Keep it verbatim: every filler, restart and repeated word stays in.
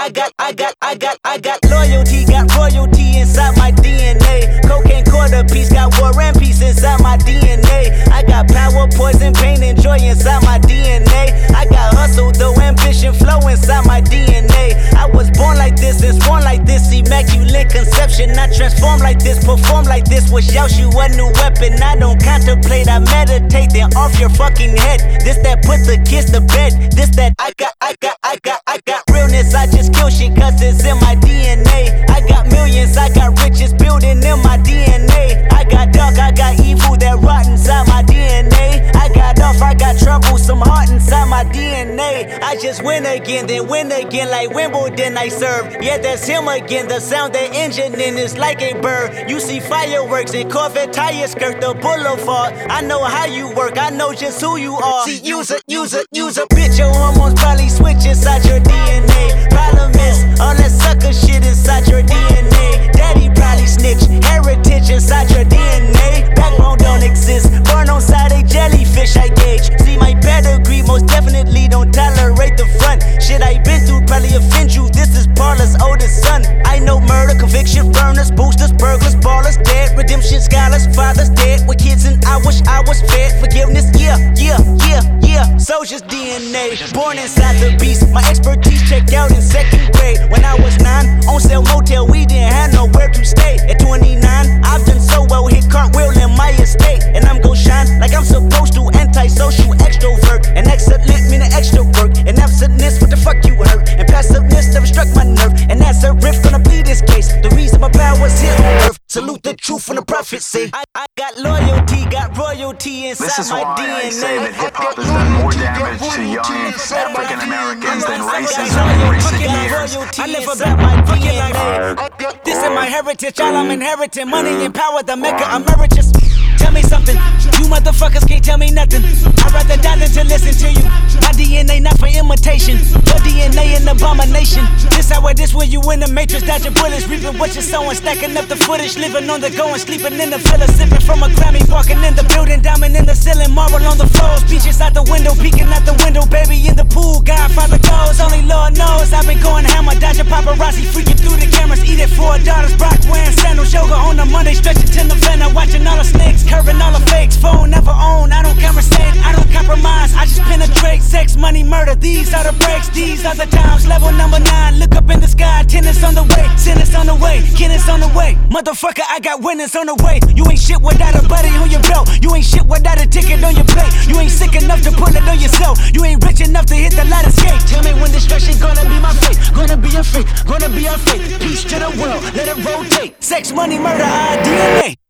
I got, I got, I got, I got loyalty, got royalty inside my D N A. Cocaine quarter piece, got war and peace inside my D N A. I got power, poison, pain, and joy inside my D N A. I got hustle, though ambition, flow inside my D N A. I was born like this and born like this, immaculate conception. I transform like this, perform like this. Was Yaoshu a new weapon? I don't contemplate, I meditate, then off your fucking head. This that put the kids to bed. This that I got, I got, I got, I got realness. I just kill shit cause it's in my D N A. I got millions, I got riches building in my D N A. I got dark, I got evil that rot inside my D N A. I got off, I got trouble, some heart inside my D N A. I just win again, then win again like Wimbledon I serve. Yeah, that's him again, the sound that engine in is like a bird. You see fireworks and Corvette tires skirt the boulevard. I know how you work, I know just who you are. See, use a, use a, use a bitch, your hormones probably switch inside your D N A. Problem is, all that sucker shit inside your D N A. Daddy probably snitch, heritage inside your D N A. Backbone don't exist, born on side a jellyfish I gauge. See my pedigree, most definitely don't tolerate the front. Shit I been through probably offend you, this is Paula's oldest son. I know murder, conviction, burners, boosters, burglars, ballers, dead, redemption, scholars, fathers dead with kids and I wish I was fed. Forgiveness, yeah, yeah, yeah, yeah. Soldier's D N A, born inside the beast. My expertise checked out in second grade. When I was nine, on sale motel, we didn't have nowhere to stay. At twenty-nine, I've done so well, hit cartwheel in my estate. And I'm gon' shine like I'm supposed to, antisocial extrovert. And excellent meaning extra work. And absentness, what the fuck you hurt? And passiveness never struck my nerve. And that's a riff, gonna plead this case. The reason my power's here on earth. Salute the truth from the prophecy. I, I got loyalty, got royalty inside this is my why D N A. I say that hip-hop has done more damage to young African Americans than racism in recent years. I live about my D N A. This is my heritage, all I'm inheriting. Money and power, the maker emeritus. Tell me something, you motherfuckers can't tell me nothing. I'd rather die than to listen to you. My D N A not for imitation, your D N A an abomination. This how it is when you in the matrix, dodging bullets, reaping what you're sowing, stacking up the footage, living on the go and sleeping in the villa, sipping from a Grammy, walking in the building, diamond in the ceiling, marble on the floors, beaches out the window, peeking out the window, baby in the pool, Godfather goes, only Lord knows. I've been going hammer, dodging paparazzi, freaking through the cameras, eating four daughters, Brock wearing sandals, yoga on a Monday, stretching to November, watching all the snakes, curving all the fakes, phone never own, I don't conversate, I don't compromise, I just penetrate, sex, money, murder, these are the breaks, these are the times, level number nine, look up in the sky, tennis on the way, tennis on the way, tennis on the way, motherfucker, I got winners on the way, you ain't shit without a buddy on your belt, you ain't shit without a ticket on your plate, you ain't sick enough to pull it on yourself, you ain't rich enough to hit the ladder skate, tell me when destruction gonna be my fate, gonna be a fate, gonna be a fate, peace to the world, let it rotate, sex, money, murder, our D N A.